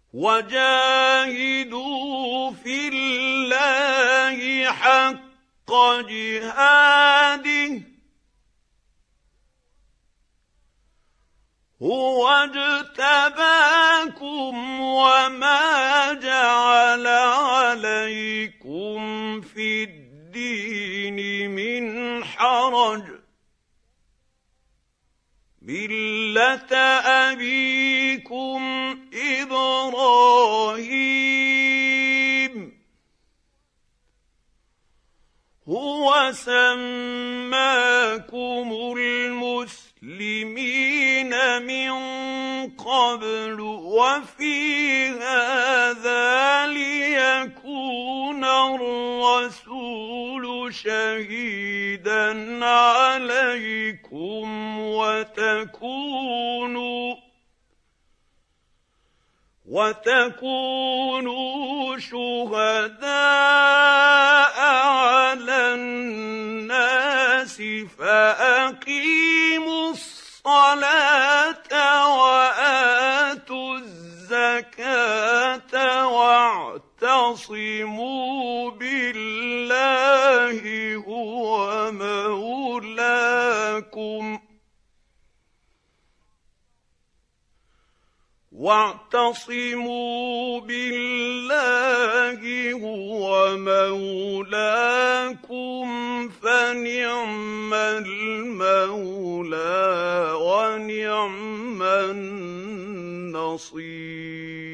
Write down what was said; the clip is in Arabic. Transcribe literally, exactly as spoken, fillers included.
وجاهدوا في الله حق جهاده هو اجتباكم وما جعل عليكم في الدين من حرج ملة أبيكم إبراهيم هو سماكم المسلمين من قبل وفي هذا ليكون الرسول شهيدا عليكم وتكونوا وتكونوا شهداء على الناس فأقيموا الصلاة وآتوا الزكاة واعتصموا بالله هو مولاكم واعتصموا بالله هو مولاكم فنعم المولى ونعم النصير.